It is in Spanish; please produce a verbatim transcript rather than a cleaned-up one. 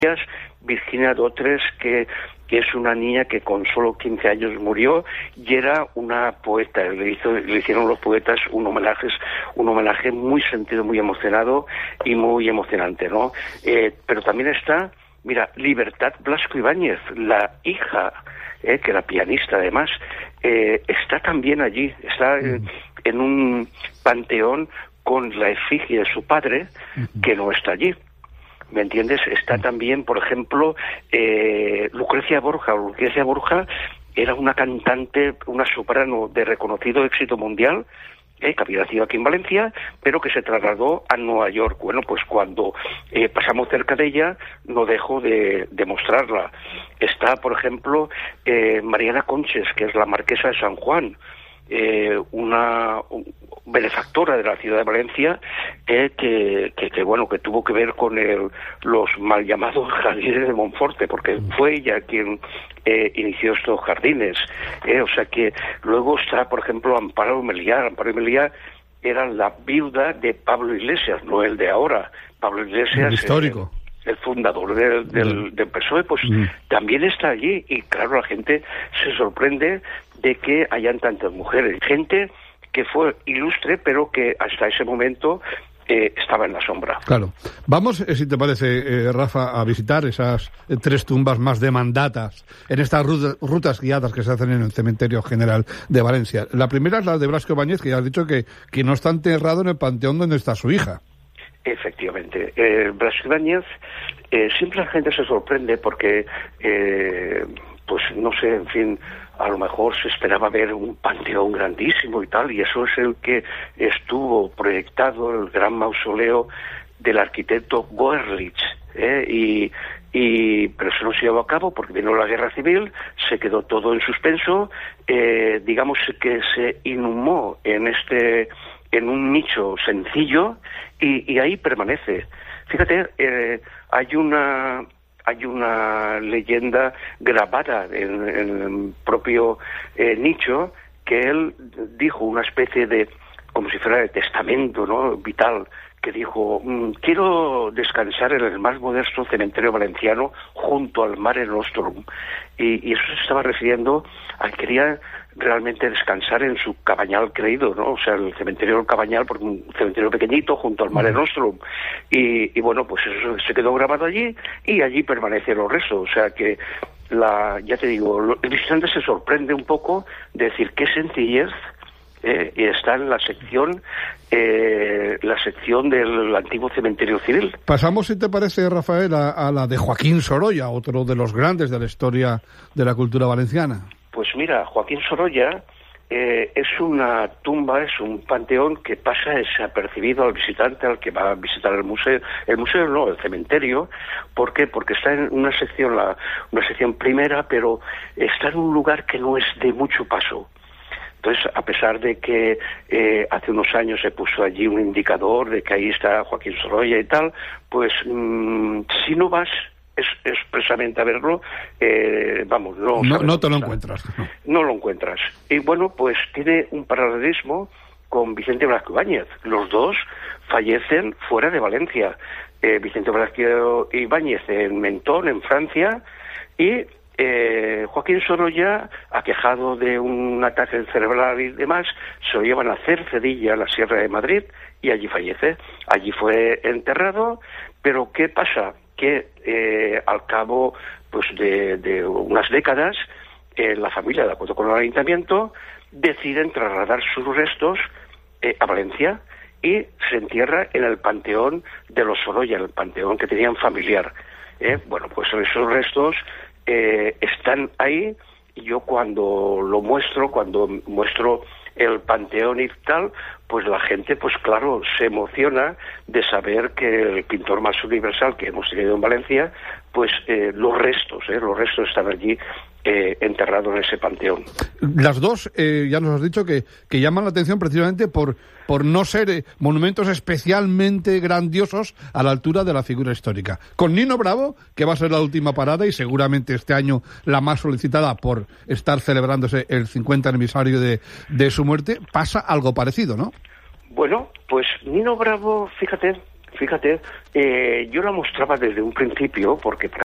Virginia Dotres, que, que es una niña que con solo quince años murió y era una poeta. Le, hizo, le hicieron los poetas un homenaje, un homenaje muy sentido, muy emocionado y muy emocionante, ¿no? Eh, pero también está, mira, Libertad Blasco Ibáñez, la hija, eh, que era pianista además, eh, está también allí, está en, en un panteón con la efigie de su padre, que no está allí. ¿Me entiendes? Está también, por ejemplo, eh, Lucrecia Borja. Lucrecia Borja era una cantante, una soprano de reconocido éxito mundial, eh, que había nacido aquí en Valencia, pero que se trasladó a Nueva York. Bueno, pues cuando eh, pasamos cerca de ella, no dejó de, de mostrarla. Está, por ejemplo, eh, Mariana Conches, que es la marquesa de San Juan, eh, una benefactora de la ciudad de Valencia, eh, que, que, que bueno, que tuvo que ver con el, los mal llamados jardines de Monforte, porque fue ella quien eh, inició estos jardines, eh, o sea que luego está, por ejemplo, Amparo Meliá. Amparo Meliá era la viuda de Pablo Iglesias, no el de ahora. Pablo Iglesias, el histórico, el, el fundador del, del, del P S O E, pues mm. también está allí, y claro, la gente se sorprende de que hayan tantas mujeres, gente que fue ilustre, pero que hasta ese momento eh, estaba en la sombra. Claro. Vamos, eh, si te parece, eh, Rafa, a visitar esas eh, tres tumbas más demandadas en estas rutas, rutas guiadas que se hacen en el Cementerio General de Valencia. La primera es la de Blasco Ibáñez, que ya has dicho que, que no está enterrado en el panteón donde está su hija. Efectivamente. Eh, Blasco Ibáñez, eh, siempre la gente se sorprende porque, eh, pues no sé, en fin, a lo mejor se esperaba ver un panteón grandísimo y tal, y eso es el que estuvo proyectado, el gran mausoleo del arquitecto Goerlitz, ¿eh? y, y pero eso no se llevó a cabo porque vino la guerra civil, se quedó todo en suspenso, eh, digamos que se inhumó en este en un nicho sencillo y, y ahí permanece. Fíjate, eh, hay una hay una leyenda grabada en, en el propio eh, nicho, que él dijo una especie de, como si fuera de testamento, ¿no?, vital, que dijo: quiero descansar en el más modesto cementerio valenciano junto al Mare Nostrum. Y, y eso se estaba refiriendo a que quería realmente descansar en su cabañal creído, ¿no? O sea, el cementerio del Cabañal, porque un cementerio pequeñito junto al Mare Nostrum. Y, y bueno, pues eso se quedó grabado allí y allí permanecen los restos. O sea que, la, ya te digo, el visitante se sorprende un poco de decir qué sencillez. Eh, y está en la sección eh, la sección del antiguo cementerio civil. Pasamos, si te parece, Rafael, a, a la de Joaquín Sorolla, otro de los grandes de la historia de la cultura valenciana. Pues mira, Joaquín Sorolla eh, es una tumba, es un panteón que pasa desapercibido al visitante, al que va a visitar el museo, el museo no, el cementerio. ¿Por qué? Porque está en una sección, la, una sección primera, pero está en un lugar que no es de mucho paso. Entonces, a pesar de que eh, hace unos años se puso allí un indicador de que ahí está Joaquín Sorolla y tal, pues mmm, si no vas es, expresamente a verlo, eh, vamos, no... No, no te lo encuentras. No. no lo encuentras. Y bueno, pues tiene un paralelismo con Vicente Blasco Ibáñez. Los dos fallecen fuera de Valencia. Eh, Vicente Blasco Ibáñez en Mentón, en Francia, y... Eh, Joaquín Sorolla, aquejado de un ataque cerebral y demás, se lo llevan a Cercedilla, a la Sierra de Madrid, y allí fallece. Allí fue enterrado, pero ¿qué pasa? Que eh, al cabo pues de, de unas décadas, eh, la familia, de acuerdo con el ayuntamiento, deciden trasladar sus restos eh, a Valencia y se entierra en el panteón de los Sorolla, en el panteón que tenían familiar. Eh, bueno, pues esos restos Eh, están ahí, y yo cuando lo muestro, cuando muestro el panteón y tal, pues la gente, pues claro, se emociona de saber que el pintor más universal que hemos tenido en Valencia, pues eh, los restos, eh, los restos están allí eh, enterrados en ese panteón. Las dos, eh, ya nos has dicho que, que llaman la atención precisamente por, por no ser eh, monumentos especialmente grandiosos a la altura de la figura histórica. Con Nino Bravo, que va a ser la última parada y seguramente este año la más solicitada por estar celebrándose el cincuenta aniversario de, de su muerte, pasa algo parecido, ¿no? Bueno, pues Nino Bravo, fíjate, fíjate, eh, yo la mostraba desde un principio, porque